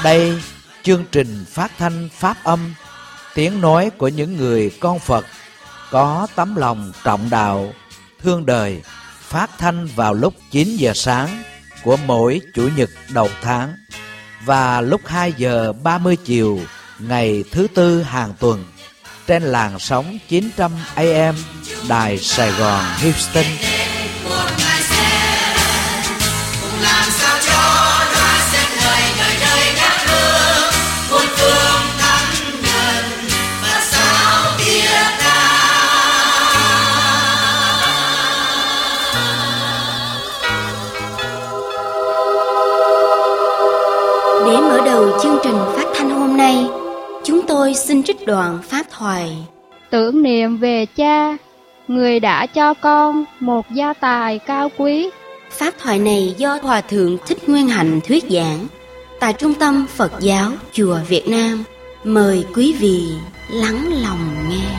Đây, chương trình phát thanh Pháp âm, tiếng nói của những người con Phật có tấm lòng trọng đạo, thương đời, phát thanh vào lúc 9 giờ sáng của mỗi Chủ nhật đầu tháng và lúc 2 giờ 30 chiều ngày thứ Tư hàng tuần trên làn sóng 900 AM Đài Sài Gòn Houston. Để mở đầu chương trình phát thanh hôm nay, chúng tôi xin trích đoạn pháp thoại tưởng niệm về cha, người đã cho con một gia tài cao quý. Pháp thoại này do Hòa Thượng Thích Nguyên Hạnh thuyết giảng tại Trung tâm Phật giáo Chùa Việt Nam. Mời quý vị lắng lòng nghe.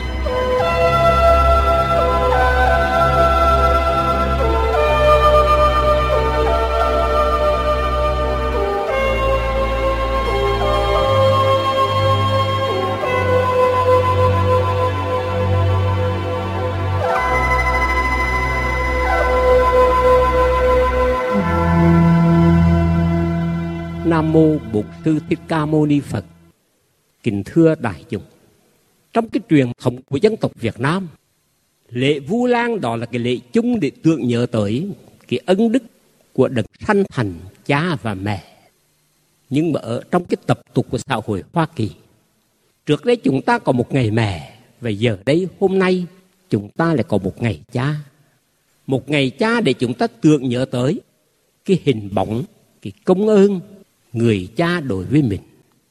Nam mô Bổn Sư Thích Ca Mâu Ni Phật. Kính thưa đại chúng, trong cái truyền thống của dân tộc Việt Nam, lễ Vu Lan đó là cái lễ chung để tưởng nhớ tới cái ân đức của đấng sanh thành cha và mẹ. Nhưng mà ở trong cái tập tục của xã hội Hoa Kỳ, trước đây chúng ta có một ngày mẹ, và giờ đây hôm nay chúng ta lại có một ngày cha. Một ngày cha để chúng ta tưởng nhớ tới cái hình bóng, cái công ơn người cha đối với mình.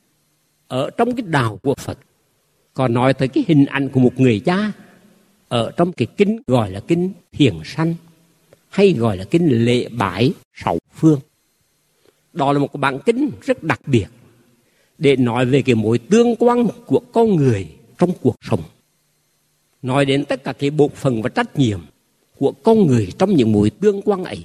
Ở trong cái đạo của Phật còn nói tới cái hình ảnh của một người cha ở trong cái kinh gọi là kinh Thiền Sanh, hay gọi là kinh Lễ Bái Sáu Phương. Đó là một cái bản kinh rất đặc biệt để nói về cái mối tương quan của con người trong cuộc sống, nói đến tất cả cái bộ phận và trách nhiệm của con người trong những mối tương quan ấy.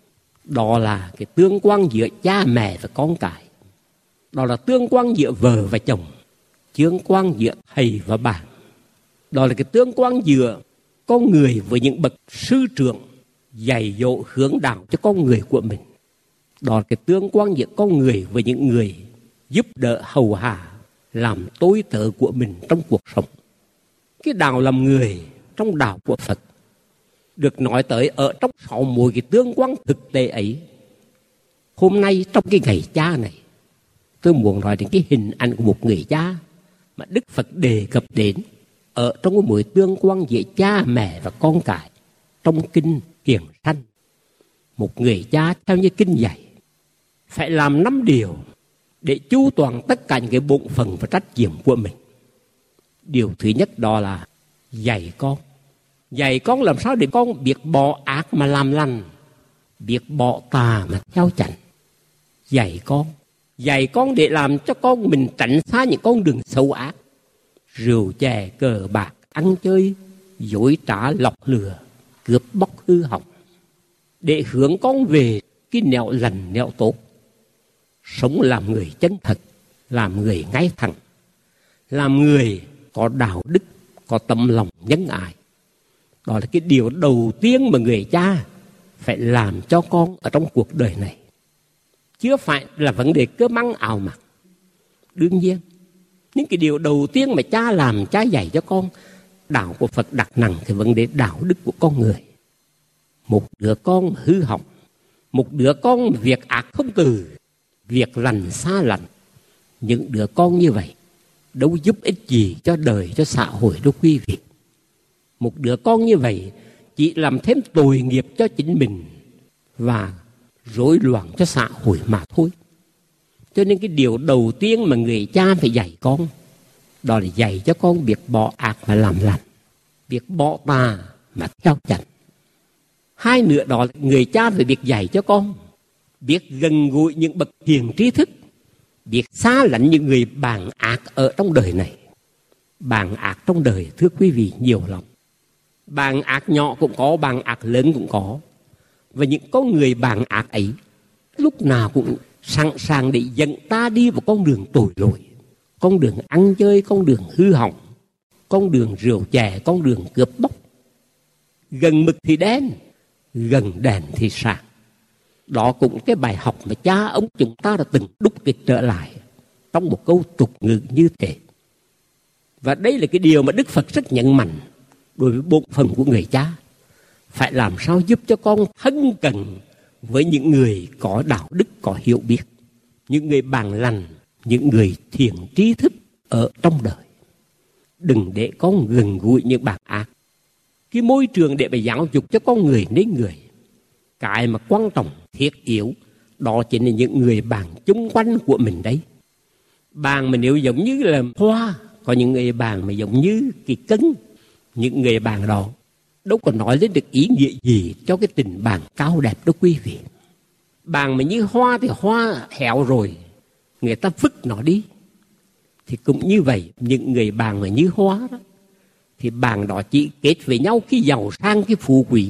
Đó là cái tương quan giữa cha mẹ và con cái, đó là tương quan giữa vợ và chồng, tương quan giữa thầy và bạn, đó là cái tương quan giữa con người với những bậc sư trưởng dạy dỗ hướng đạo cho con người của mình, đó là cái tương quan giữa con người với những người giúp đỡ hầu hạ làm tôi tớ của mình trong cuộc sống. Cái đạo làm người trong đạo của Phật được nói tới ở trong 6 mối cái tương quan thực tế ấy. Hôm nay trong cái ngày cha này, tôi muốn nói đến cái hình ảnh của một người cha mà Đức Phật đề cập đến ở trong cái mối tương quan giữa cha mẹ và con cái trong kinh Thiền Sanh. Một người cha theo như kinh dạy phải làm 5 điều để chu toàn tất cả những cái bổn phận và trách nhiệm của mình. Điều thứ nhất đó là dạy con. Dạy con làm sao để con biết bỏ ác mà làm lành, biết bỏ tà mà theo chánh. Dạy con để làm cho con mình tránh xa những con đường xấu ác, rượu chè cờ bạc, ăn chơi dối trá lọc lừa, cướp bóc hư hỏng, để hướng con về cái nẻo lành nẻo tốt. Sống làm người chân thật, làm người ngay thẳng, làm người có đạo đức, có tấm lòng nhân ái. Đó là cái điều đầu tiên mà người cha phải làm cho con ở trong cuộc đời này. Chưa phải là vấn đề cơm ăn áo mặc. Đương nhiên, những cái điều đầu tiên mà cha làm, cha dạy cho con, đạo của Phật đặt nặng cái vấn đề đạo đức của con người. Một đứa con hư hỏng, một đứa con việc ác không từ, việc lành xa lành, những đứa con như vậy đâu giúp ích gì cho đời, cho xã hội đâu quý vị. Một đứa con như vậy chỉ làm thêm tội nghiệp cho chính mình và rối loạn cho xã hội mà thôi. Cho nên cái điều đầu tiên mà người cha phải dạy con, đó là dạy cho con biết bỏ ác mà làm lành, biết bỏ tà mà theo chánh. Hai nữa đó là người cha phải biết dạy cho con biết gần gũi những bậc hiền trí thức, biết xa lánh những người bàn ác ở trong đời này. Bàn ác trong đời thưa quý vị nhiều lắm. Bàn ác nhỏ cũng có, bàn ác lớn cũng có. Và những con người bàn ác ấy lúc nào cũng sẵn sàng để dẫn ta đi vào con đường tội lỗi, con đường ăn chơi, con đường hư hỏng, con đường rượu chè, con đường cướp bóc. Gần mực thì đen, gần đèn thì sáng. Đó cũng cái bài học mà cha ông chúng ta đã từng đúc kết trở lại trong một câu tục ngữ như thế. Và đây là cái điều mà Đức Phật rất nhấn mạnh đối với bổn phận của người cha. Phải làm sao giúp cho con thân cận với những người có đạo đức, có hiểu biết, những người bằng lành, những người thiện trí thức ở trong đời. Đừng để con gần gũi những bạn ác. Cái môi trường để mà giáo dục cho con người nên người. Cái mà quan trọng, thiết yếu, đó chính là những người bạn chung quanh của mình đấy. Bạn mà nếu giống như là hoa, có những người bạn mà giống như cái cân, những người bạn đó đâu có nói lên được ý nghĩa gì cho cái tình bạn cao đẹp đó quý vị. Bạn mà như hoa thì hoa héo rồi, người ta vứt nó đi. Thì cũng như vậy, những người bạn mà như hoa đó, thì bạn đó chỉ kết với nhau khi giàu sang, khi phú quý.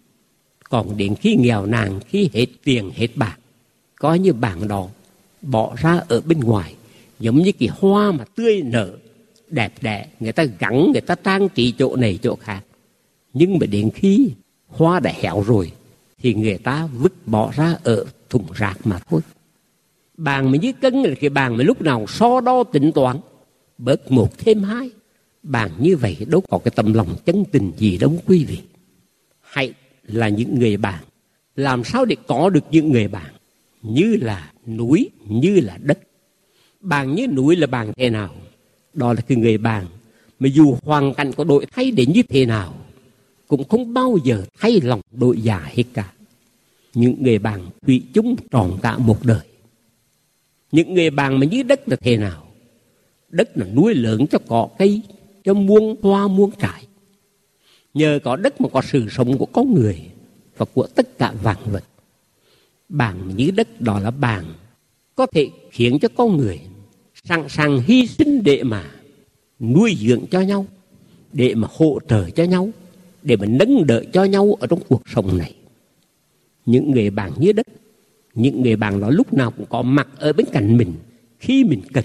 Còn đến khi nghèo nàn, khi hết tiền, hết bạc, coi như bạn đó bỏ ra ở bên ngoài, giống như cái hoa mà tươi nở, đẹp đẽ, người ta gắn, người ta trang trí chỗ này chỗ khác. Nhưng mà đến khi hoa đã héo rồi, thì người ta vứt bỏ ra ở thùng rác mà thôi. Bàn mà như cân là cái bàn mà lúc nào so đo tính toán, bớt một thêm hai. Bàn như vậy đâu có cái tấm lòng chân tình gì đâu quý vị. Hãy là những người bạn. Làm sao để có được những người bạn như là núi, như là đất. Bạn như núi là bạn thế nào? Đó là cái người bạn mà dù hoàn cảnh có đổi thay đến như thế nào, cũng không bao giờ thay lòng đổi dạ hết cả. Những người bạn thủy chung trọn cả một đời. Những người bạn mà như đất là thế nào? Đất là núi lớn cho cỏ cây, cho muôn hoa muôn trải. Nhờ có đất mà có sự sống của con người và của tất cả vạn vật. Bạn như đất đó là bạn có thể khiến cho con người sẵn sàng hy sinh để mà nuôi dưỡng cho nhau, để mà hỗ trợ cho nhau, để mà nâng đỡ cho nhau ở trong cuộc sống này. Những người bạn như đất, những người bạn đó lúc nào cũng có mặt ở bên cạnh mình khi mình cần.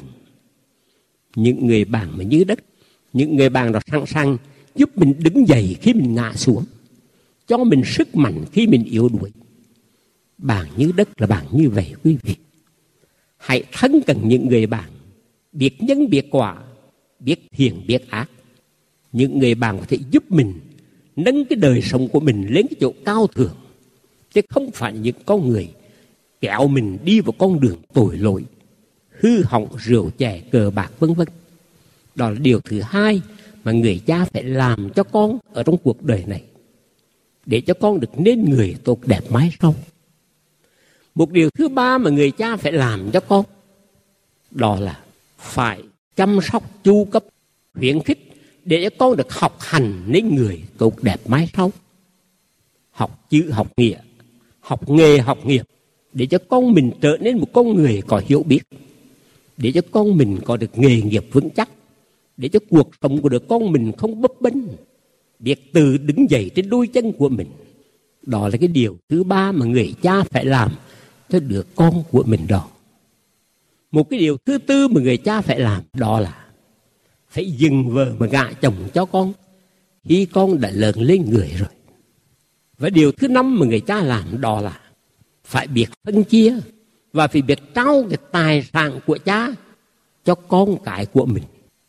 Những người bạn mà như đất, những người bạn đó sẵn sàng giúp mình đứng dậy khi mình ngã xuống, cho mình sức mạnh khi mình yếu đuối. Bạn như đất là bạn như vậy quý vị. Hãy thân cận những người bạn, biết nhân biết quả, biết thiện biết ác. Những người bạn có thể giúp mình nâng cái đời sống của mình lên cái chỗ cao thượng, chứ không phải những con người kéo mình đi vào con đường tội lỗi, hư hỏng, rượu chè, cờ bạc vân vân. Đó là điều thứ hai mà người cha phải làm cho con ở trong cuộc đời này, để cho con được nên người tốt đẹp mãi sau. Một điều thứ ba mà người cha phải làm cho con, đó là phải chăm sóc chu cấp, khuyến khích để cho con được học hành nên người tốt đẹp mãi sau. Học chữ học nghĩa, học nghề học nghiệp, để cho con mình trở nên một con người có hiểu biết, để cho con mình có được nghề nghiệp vững chắc, để cho cuộc sống của đứa con mình không bấp bênh, biết tự đứng dậy trên đôi chân của mình. Đó là cái điều thứ ba mà người cha phải làm cho đứa con của mình đó. Một cái điều thứ tư mà người cha phải làm, đó là phải dừng vợ mà gả chồng cho con khi con đã lớn lên người rồi. Và điều thứ năm mà người cha làm, đó là phải biết phân chia và phải biết trao cái tài sản của cha cho con cái của mình.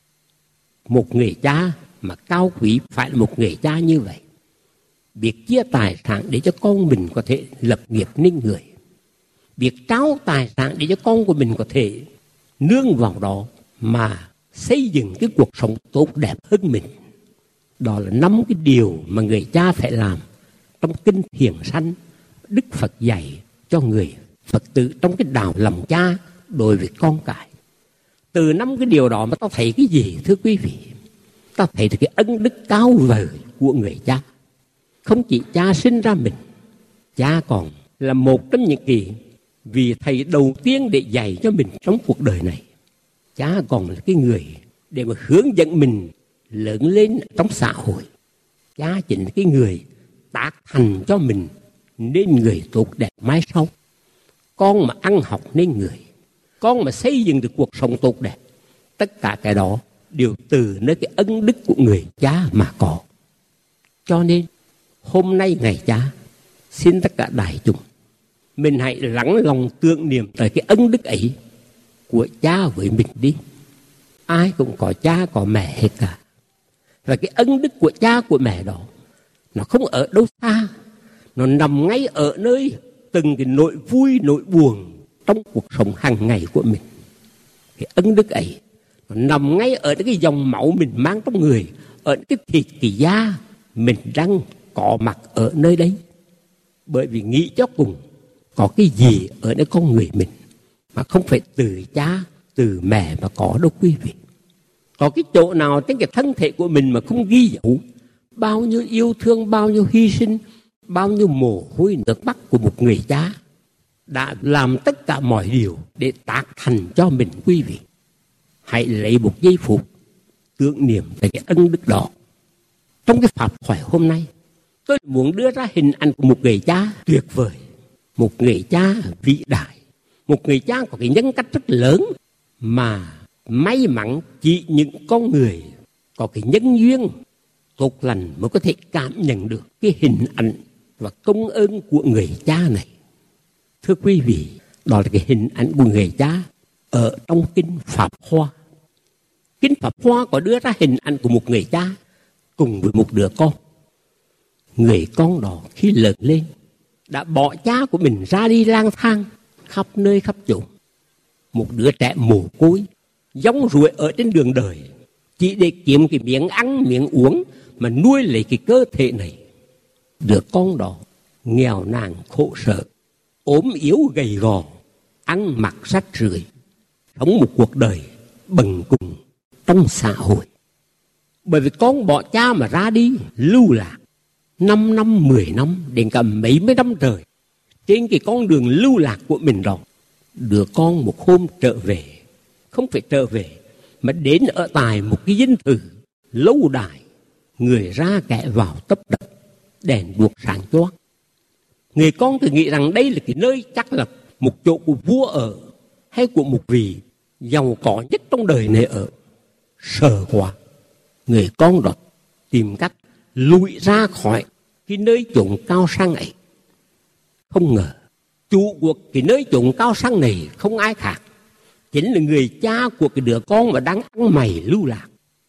Một người cha mà cao quý phải là một người cha như vậy, biết chia tài sản để cho con mình có thể lập nghiệp nên người, biết trao tài sản để cho con của mình có thể nương vào đó mà xây dựng cái cuộc sống tốt đẹp hơn mình. Đó là 5 cái điều mà người cha phải làm trong kinh Thiền Sanh. Đức Phật dạy cho người Phật tử trong cái đạo làm cha đối với con cái. Từ 5 cái điều đó mà ta thấy cái gì thưa quý vị? Ta thấy được cái ân đức cao vời của người cha. Không chỉ cha sinh ra mình, cha còn là một trong những cái vị thầy đầu tiên để dạy cho mình trong cuộc đời này. Cha còn là cái người để mà hướng dẫn mình lớn lên trong xã hội. Cha chính là cái người tác thành cho mình nên người tốt đẹp mãi sau. con mà ăn học nên người, con mà xây dựng được cuộc sống tốt đẹp, tất cả cái đó đều từ nơi cái ân đức của người cha mà có. Cho nên hôm nay ngày cha, xin tất cả đại chúng mình hãy lắng lòng tưởng niệm tới cái ân đức ấy của cha với mình đi. Ai cũng có cha có mẹ hết cả. Và cái ân đức của cha của mẹ đó, nó không ở đâu xa, nó nằm ngay ở nơi từng cái nỗi vui nỗi buồn trong cuộc sống hàng ngày của mình. Cái ân đức ấy nó nằm ngay ở cái dòng máu mình mang trong người, ở cái thịt cái da mình đang có mặt ở nơi đấy. Bởi vì nghĩ cho cùng có cái gì ở nơi con người mình mà không phải từ cha từ mẹ mà có đâu quý vị. Có cái chỗ nào trên cái thân thể của mình mà không ghi dấu bao nhiêu yêu thương, bao nhiêu hy sinh, bao nhiêu mồ hôi nước mắt của một người cha đã làm tất cả mọi điều để tác thành cho mình quý vị. Hãy lấy một giây phút tưởng niệm về cái ân đức đó. Trong cái pháp thoại hôm nay, tôi muốn đưa ra hình ảnh của một người cha tuyệt vời, một người cha vĩ đại, một người cha có cái nhân cách rất lớn mà may mắn chỉ những con người có cái nhân duyên tốt lành mới có thể cảm nhận được cái hình ảnh và công ơn của người cha này. Thưa quý vị, đó là cái hình ảnh của người cha ở trong Kinh Pháp Hoa. Kinh Pháp Hoa có đưa ra hình ảnh của một người cha cùng với một đứa con. Người con đó khi lớn lên đã bỏ cha của mình ra đi lang thang khắp nơi khắp chỗ. Một đứa trẻ mồ côi giống ruồi ở trên đường đời, chỉ để kiếm cái miếng ăn miếng uống mà nuôi lấy cái cơ thể này. Đứa con đó nghèo nàn khổ sở, ốm yếu gầy gò, ăn mặc rách rưởi, sống một cuộc đời bần cùng trong xã hội. Bởi vì con bỏ cha mà ra đi lưu lạc 5 năm, 10 năm, đến cả mấy năm trời trên cái con đường lưu lạc của mình rồi. Đứa con một hôm trở về, không phải trở về mà đến ở tại một cái dinh thự lâu đài, người ra kẻ vào tấp đập, đèn đuốc sáng choang. Người con thì nghĩ rằng đây là cái nơi chắc là một chỗ của vua ở hay của một vị giàu có nhất trong đời này ở. Sợ quá, người con đó tìm cách lùi ra khỏi cái nơi chốn cao sang ấy. Không ngờ chủ của cái nơi chốn cao sang này không ai khác, chính là người cha của cái đứa con mà đang ăn mày lưu lạc.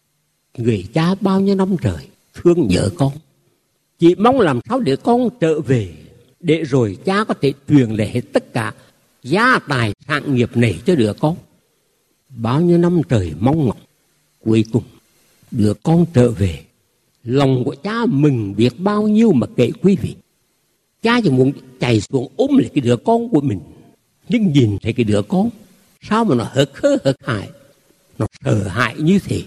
Người cha bao nhiêu năm trời thương nhớ con, chỉ mong làm sao để con trở về, để rồi cha có thể truyền lại hết tất cả gia tài sản nghiệp này cho đứa con. Bao nhiêu năm trời mong ngóng, cuối cùng đứa con trở về. Lòng của cha mừng biết bao nhiêu mà kể quý vị. Cha chỉ muốn chạy xuống ôm lại cái đứa con của mình, nhưng nhìn thấy cái đứa con sao mà nó hớt hơ hớt hại, nó sợ hãi như thế.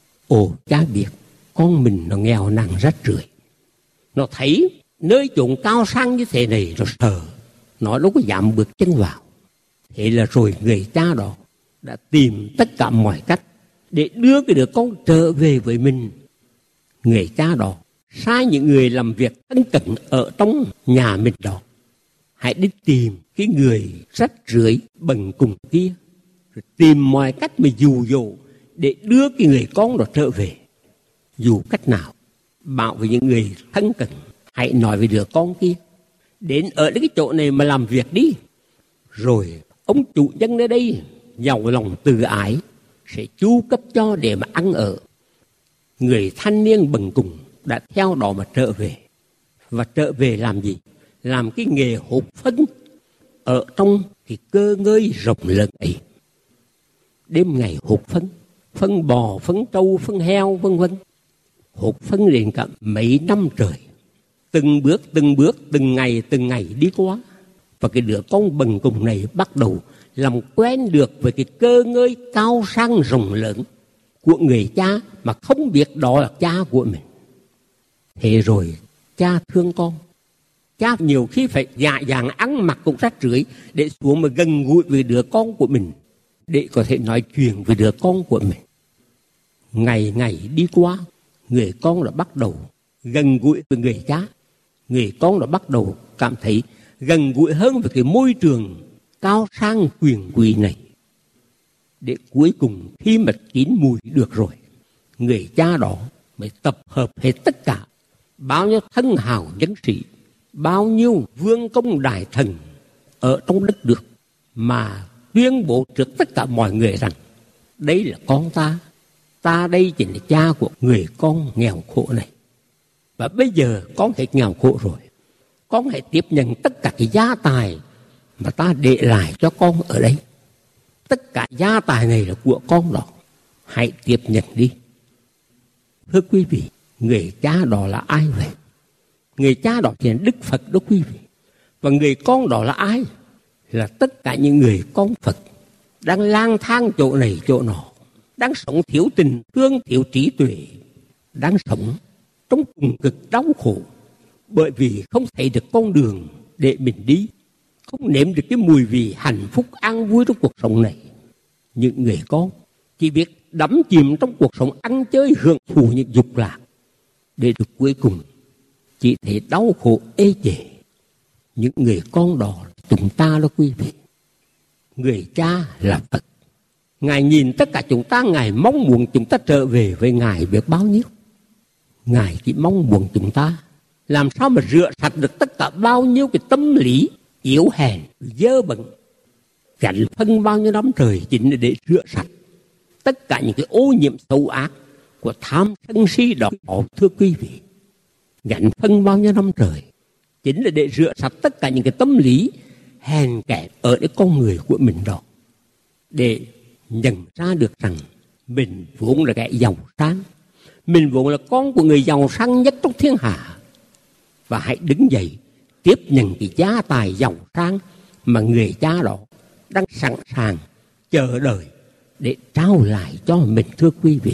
Ồ, cha biết con mình nó nghèo nàn rách rưởi, nó thấy nơi chốn cao sang như thế này nó sợ, nó đâu có dám bước chân vào. Thế là rồi người cha đó đã tìm tất cả mọi cách để đưa cái đứa con trở về với mình. Người cha đó sai những người làm việc ân cần ở trong nhà mình đó, hãy đi tìm cái người rách rưởi bần cùng kia, rồi tìm mọi cách mà dụ dỗ để đưa cái người con đó trở về. Dù cách nào, bảo với những người thân cận, hãy nói với đứa con kia, đến ở cái chỗ này mà làm việc đi. Rồi ông chủ nhân ở đây giàu lòng từ ái sẽ chu cấp cho để mà ăn ở. Người thanh niên bần cùng đã theo đó mà trở về. Và trở về làm gì? Làm cái nghề hột phân ở trong cái cơ ngơi rộng lớn ấy. Đêm ngày hột phân, phân bò, phân trâu, phân heo, vân vân. Hột phân đến cả mấy năm trời. Từng bước, từng ngày đi qua. Và cái đứa con bần cùng này bắt đầu làm quen được với cái cơ ngơi cao sang rộng lớn của người cha mà không biết đó là cha của mình. Thế rồi cha thương con. Cha nhiều khi phải dạ dàng ăn mặc cũng rách rưởi để xuống mà gần gũi với đứa con của mình, để có thể nói chuyện với đứa con của mình. Ngày đi qua, người con đã bắt đầu gần gũi với người cha. Người con đã bắt đầu cảm thấy gần gũi hơn với cái môi trường cao sang quyền quý này. Để cuối cùng khi mà chín mùi được rồi, người cha đó mới tập hợp hết tất cả bao nhiêu thân hào nhân sĩ, bao nhiêu vương công đại thần ở trong đất nước, mà tuyên bố trước tất cả mọi người rằng đây là con ta đây chính là cha của người con nghèo khổ này. Và bây giờ con hết nghèo khổ rồi, con hãy tiếp nhận tất cả cái gia tài mà ta để lại cho con ở đây. Tất cả gia tài này là của con đó, hãy tiếp nhận đi. Thưa quý vị, người cha đó là ai vậy? Người cha đó chính là Đức Phật đó quý vị. Và người con đó là ai? Là tất cả những người con Phật đang lang thang chỗ này chỗ nọ, đang sống thiếu tình thương, thiếu trí tuệ, đang sống trong cùng cực đau khổ, bởi vì không thấy được con đường để mình đi, không nếm được cái mùi vị hạnh phúc an vui trong cuộc sống này. Những người con chỉ biết đắm chìm trong cuộc sống ăn chơi hưởng thụ những dục lạc, để được cuối cùng chỉ thấy đau khổ ê chề. Những người con đó chúng ta đó quý vị. Người cha là Phật. Ngài nhìn tất cả chúng ta, Ngài mong muốn chúng ta trở về với Ngài biết bao nhiêu. Ngài chỉ mong muốn chúng ta làm sao mà rửa sạch được tất cả bao nhiêu cái tâm lý yếu hèn, dơ bẩn, gánh phân bao nhiêu năm trời chính là để rửa sạch tất cả những cái ô nhiễm xấu ác của tham sân si đó. Thưa quý vị, gánh phân bao nhiêu năm trời chính là để rửa sạch tất cả những cái tâm lý hèn kém ở cái con người của mình đó, để nhận ra được rằng mình vốn là kẻ giàu sang, mình vốn là con của người giàu sang nhất trong thiên hạ. Và hãy đứng dậy tiếp nhận cái gia tài giàu sang mà người cha đó đang sẵn sàng chờ đợi để trao lại cho mình. Thưa quý vị,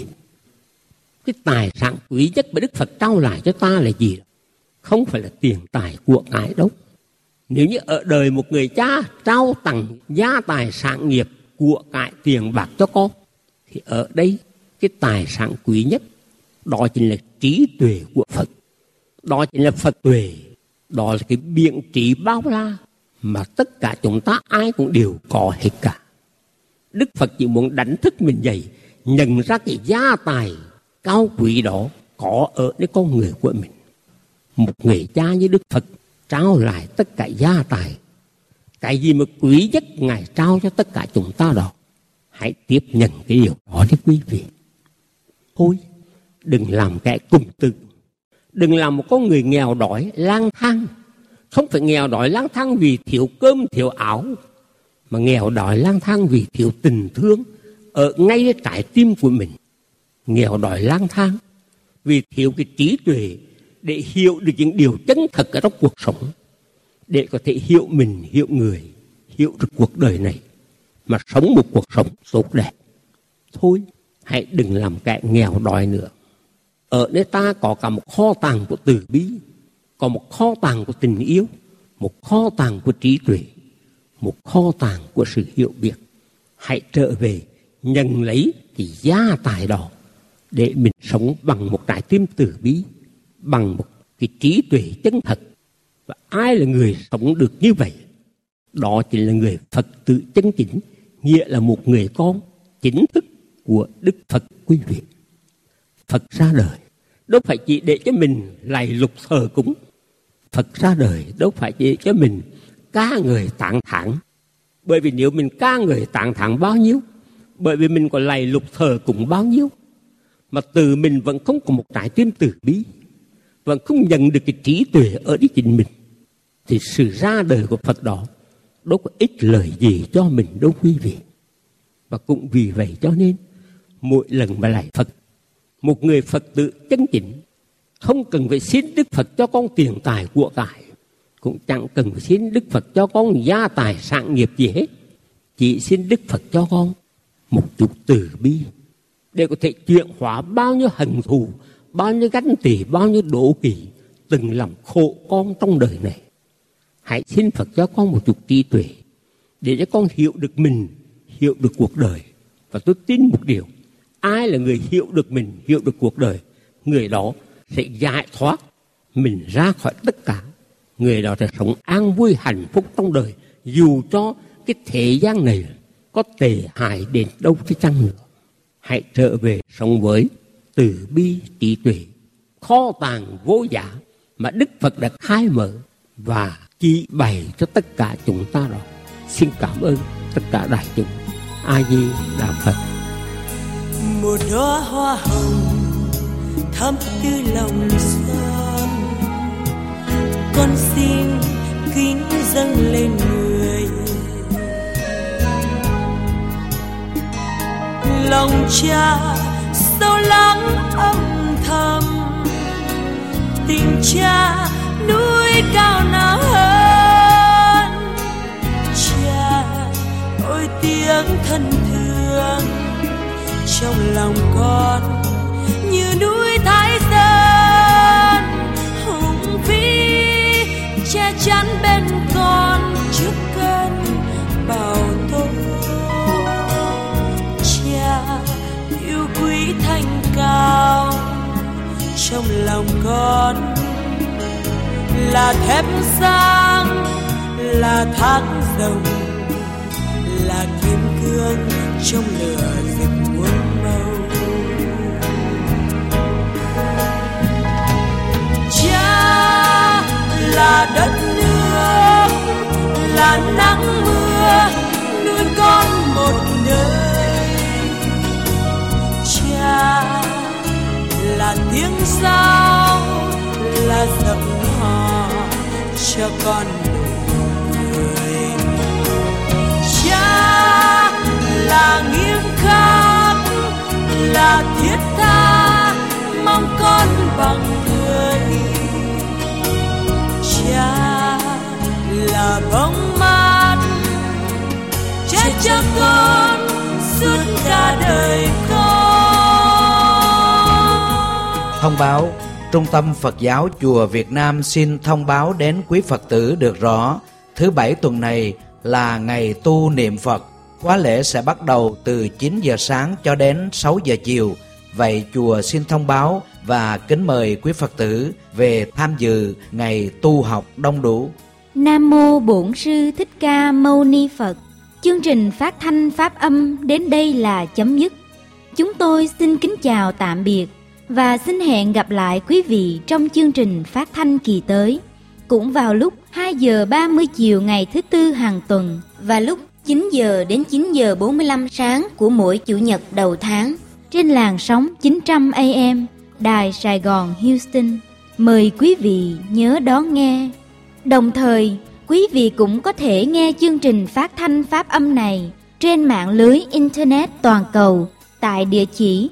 cái tài sản quý nhất mà Đức Phật trao lại cho ta là gì? Không phải là tiền tài của cải đâu. Nếu như ở đời một người cha trao tặng gia tài sản nghiệp của cải tiền bạc cho con, thì ở đây cái tài sản quý nhất đó chính là trí tuệ của Phật. Đó chính là Phật tuệ. Đó là cái biện trí bao la mà tất cả chúng ta ai cũng đều có hết cả. Đức Phật chỉ muốn đánh thức mình dậy, nhận ra cái gia tài cao quý đó có ở nơi con người của mình. Một người cha như Đức Phật trao lại tất cả gia tài. Cái gì mà quý nhất Ngài trao cho tất cả chúng ta đó, hãy tiếp nhận cái điều đó đi quý vị. Thôi, đừng làm kẻ cùng tử, đừng làm một con người nghèo đói lang thang. Không phải nghèo đói lang thang vì thiếu cơm thiếu áo, mà nghèo đói lang thang vì thiếu tình thương ở ngay trái tim của mình. Nghèo đói lang thang vì thiếu cái trí tuệ để hiểu được những điều chân thật ở trong cuộc sống, để có thể hiểu mình, hiểu người, hiểu được cuộc đời này, mà sống một cuộc sống tốt đẹp. Thôi, hãy đừng làm kẻ nghèo đói nữa. Ở nơi ta có cả một kho tàng của từ bi, có một kho tàng của tình yêu, một kho tàng của trí tuệ, một kho tàng của sự hiểu biết. Hãy trở về nhận lấy cái gia tài đó để mình sống bằng một trái tim từ bi, bằng một cái trí tuệ chân thật. Và ai là người sống được như vậy? Đó chính là người Phật tử chân chính, nghĩa là một người con chính thức của Đức Phật quý vị. Phật ra đời đâu phải chỉ để cho mình lạy lục thờ cúng. Phật ra đời đâu phải chỉ để cho mình ca ngợi tán thán. Bởi vì nếu mình ca ngợi tán thán bao nhiêu, bởi vì mình còn lạy lục thờ cúng bao nhiêu, mà từ mình vẫn không có một trái tim từ bi, vẫn không nhận được cái trí tuệ ở đi chính mình, thì sự ra đời của Phật đó đâu có ích lợi gì cho mình đâu quý vị. Và cũng vì vậy cho nên mỗi lần mà lạy Phật, một người Phật tử chân chính không cần phải xin Đức Phật cho con tiền tài của cải, cũng chẳng cần phải xin Đức Phật cho con gia tài sản nghiệp gì hết. Chỉ xin Đức Phật cho con một chút từ bi để có thể chuyển hóa bao nhiêu hận thù, bao nhiêu ganh tị, bao nhiêu đố kỵ từng làm khổ con trong đời này. Hãy xin Phật cho con một chút trí tuệ để cho con hiểu được mình, hiểu được cuộc đời. Và tôi tin một điều, ai là người hiểu được mình, hiểu được cuộc đời, người đó sẽ giải thoát mình ra khỏi tất cả. Người đó sẽ sống an vui hạnh phúc trong đời, dù cho cái thế gian này có tệ hại đến đâu chứ chăng nữa, hãy trở về sống với từ bi trí tuệ, kho tàng vô giá mà Đức Phật đã khai mở và chỉ bày cho tất cả chúng ta rồi. Xin cảm ơn tất cả đại chúng. A Di Đà Phật. Một đóa hoa hồng thắm tư lòng son, con xin kính dâng lên người. Lòng cha sâu lắng âm thầm, tình cha núi cao nào hơn. Cha ôi tiếng thân thương trong lòng con như núi Thái Sơn. Hùng vĩ che chắn bên con trước cơn bão tố. Cha yêu quý thanh cao trong lòng con, là thép sáng, là thác rồng, là kim cương trong lửa rực muôn màu. Cha là đất nước, là nắng mưa nuôi con một đời. Cha là tiếng sao, là giọng hò cho con nụ cười. Cha là nghiêm khắc, là thiết tha mong con bằng người. Cha là bóng mát che chở con suốt cả đời con. Thông báo: Trung tâm Phật giáo Chùa Việt Nam xin thông báo đến quý Phật tử được rõ, thứ Bảy tuần này là ngày tu niệm Phật. Khóa lễ sẽ bắt đầu từ 9 giờ sáng cho đến 6 giờ chiều. Vậy chùa xin thông báo và kính mời quý Phật tử về tham dự ngày tu học đông đủ. Nam Mô Bổn Sư Thích Ca Mâu Ni Phật. Chương trình phát thanh pháp âm đến đây là chấm dứt. Chúng tôi xin kính chào tạm biệt và xin hẹn gặp lại quý vị trong chương trình phát thanh kỳ tới, cũng vào lúc 2 giờ 30 chiều ngày thứ Tư hàng tuần và lúc 9 giờ đến 9 giờ 45 sáng của mỗi Chủ nhật đầu tháng trên làn sóng 900 AM Đài Sài Gòn Houston. Mời quý vị nhớ đón nghe. Đồng thời, quý vị cũng có thể nghe chương trình phát thanh pháp âm này trên mạng lưới Internet toàn cầu tại địa chỉ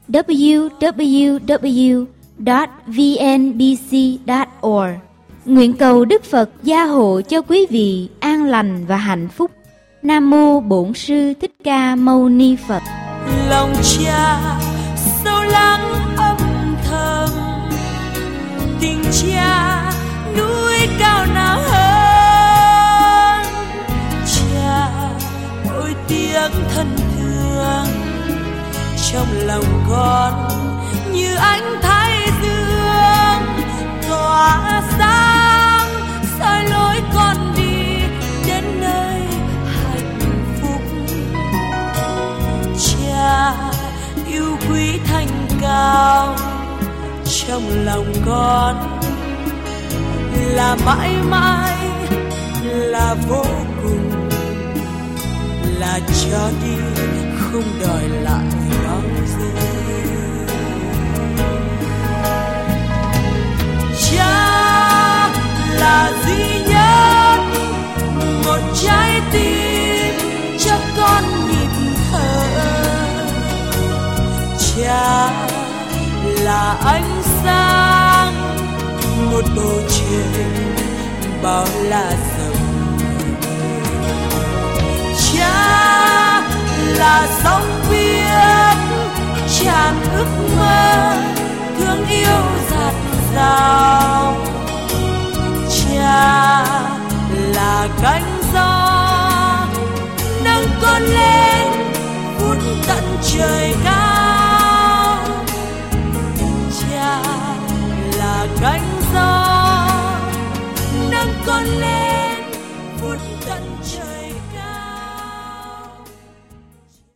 www.vnbc.org. Nguyện cầu Đức Phật gia hộ cho quý vị an lành và hạnh phúc. Nam Mô Bổn Sư Thích Ca Mâu Ni Phật. Lòng cha sâu lắng âm thầm, tình cha núi cao nào hơn. Cha ôi tiếng thân thương trong lòng con như ánh thái dương tỏa sáng, soi lối con đi đến nơi hạnh phúc. Cha yêu quý thanh cao trong lòng con, là mãi mãi, là vô cùng, là cho đi không đòi lại bao giờ. Cha là duy nhất, một trái tim cho con nhịp thở. Cha là ánh sáng, một bầu trời bao la rộng. Cha là sóng biếc tràn ước mơ, thương yêu dạt dào. Cha là cánh gió nâng con lên vút tận trời cao. Cha là cánh gió nâng con lên vút tận trời